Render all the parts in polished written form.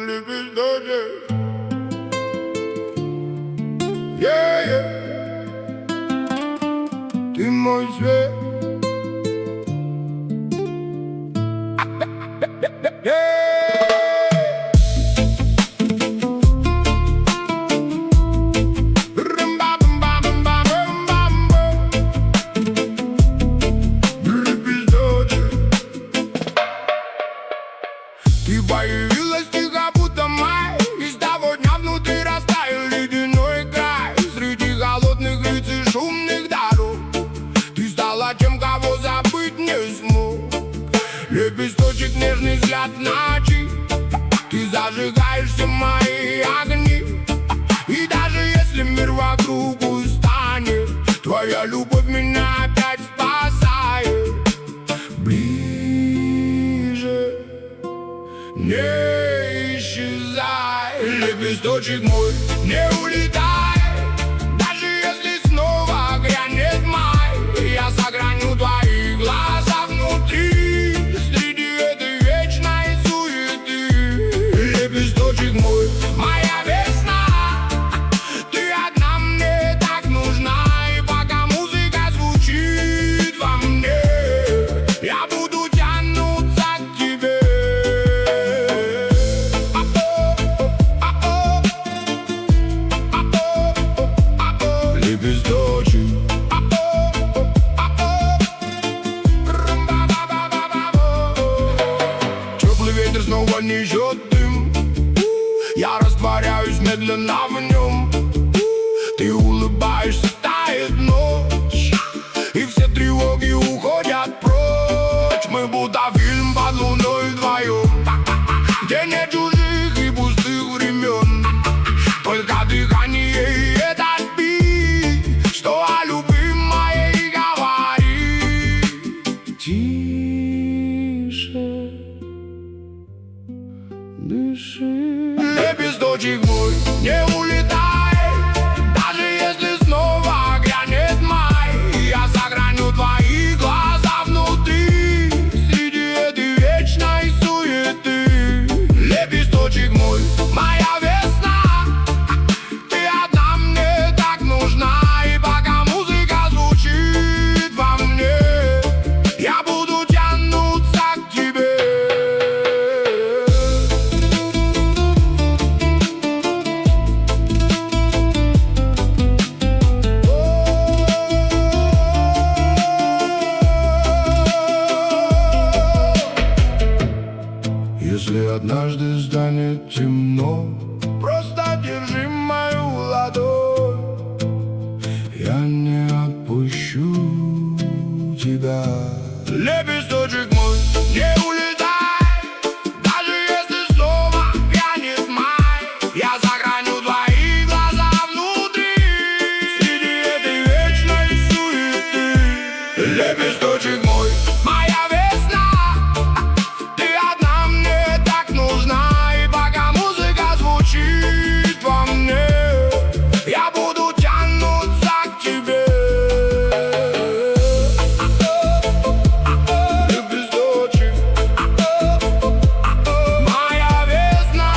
лепесточек. Yeah. Ты мой свет. Ты появилась тихо, будто май, и с того дня внутри растаял ледяной край. Среди холодных лиц и шумных дорог ты стала тем, кого забыть не смог. Лепесточек, нежный взгляд ночи, ты зажигаешь все мои огни. И даже если мир вокруг устанет, твоя любовь меня опять спасает. Ближе не исчезай, лепесточек мой, не улетай. Даже если снова грянет май, я сохраню твои глаза внутри, среди этой вечной суеты. Лепесточек мой, моя весна, ты одна мне так нужна. И пока музыка звучит во мне, я буду тянуться к тебе. Лепесточек. Теплый ветер снова несет дым, я растворяюсь медленно в нем. Ты улыбаешься, тает ночь, и все тревоги уходят прочь. Мы будто фильм под луной вдвоем, где нет чужих и пустых времен, только дыхание и этот бит, что о любви моей говорит. Тише дыши, лепесточек мой, не улетай. Даже если снова грянет май, я сохраню твои глаза внутри, среди этой вечной суеты. Лепесточек мой, моя весна, ты одна мне так нужна. И пока музыка звучит во мне, я буду тянуться к тебе. Если однажды станет темно, просто держи мою ладонь, я не отпущу тебя. Лепесточек мой, не улетай. Даже если снова грянет май, я сохраню твои глаза внутри, среди этой вечной суеты. Лепесточек мой, моя весна, ты одна мне так нужна. И пока музыка звучит во мне, я буду тянуться к тебе. Лепесточек, моя весна.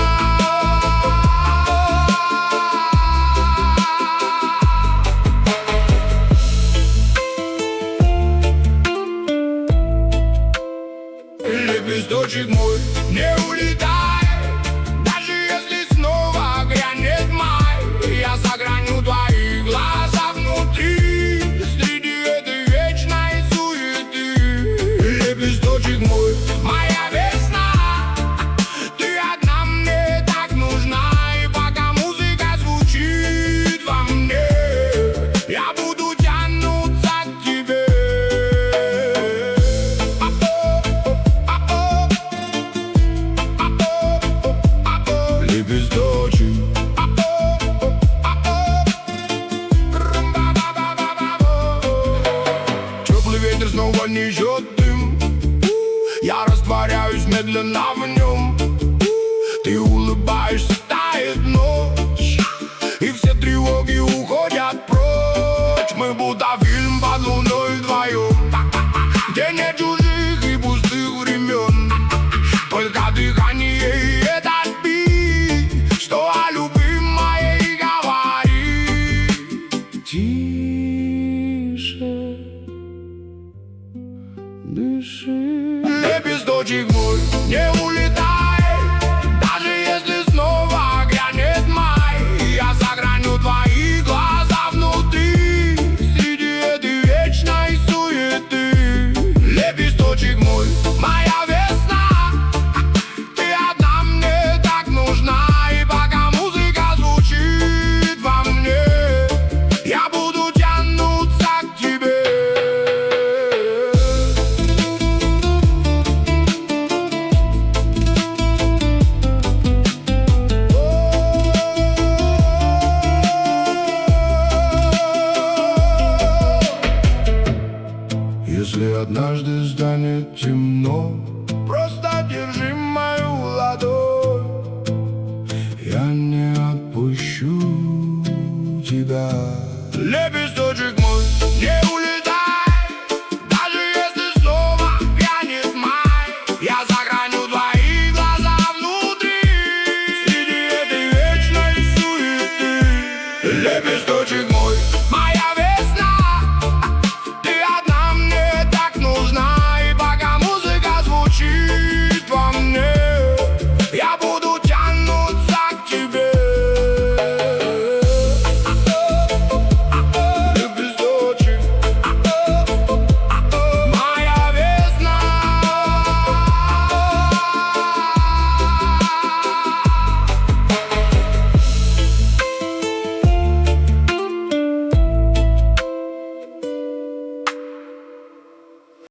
Лепесточек мой, не улетай. Даже если снова грянет май, я сохраню твои глаза внутри, среди этой вечной суеты. Лепесточек мой, моя весна, ты одна мне так нужна. И пока музыка звучит во мне, я буду тянуться к тебе. Лепесточек. Теплый ветер снова несет дым, я растворяюсь медленно